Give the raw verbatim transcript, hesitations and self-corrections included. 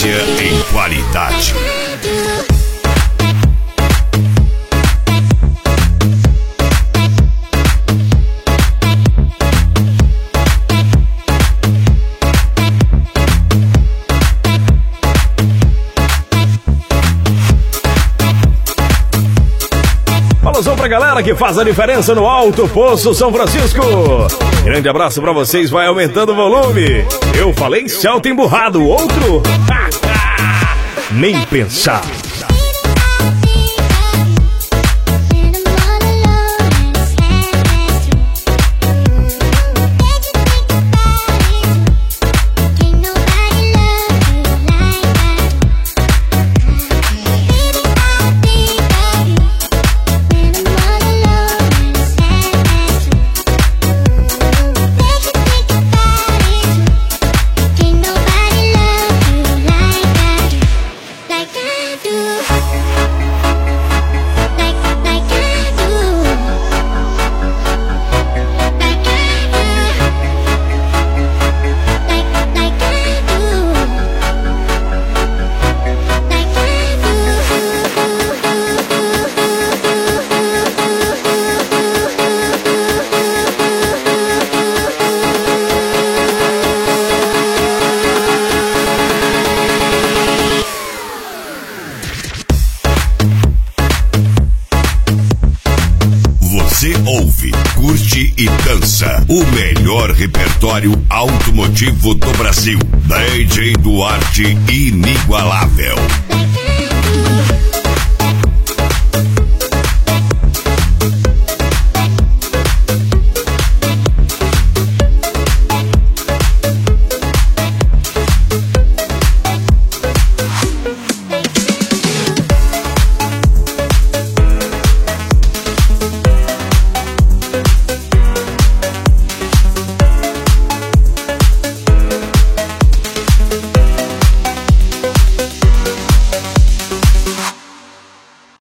Excelência em qualidade. Alusão pra galera que faz a diferença no Alto Poço São Francisco. Grande abraço pra vocês, vai aumentando o volume. Eu falei Celta emburrado, outro? Nem pensar. E dança o melhor repertório automotivo do Brasil. D J Duarte inigualável.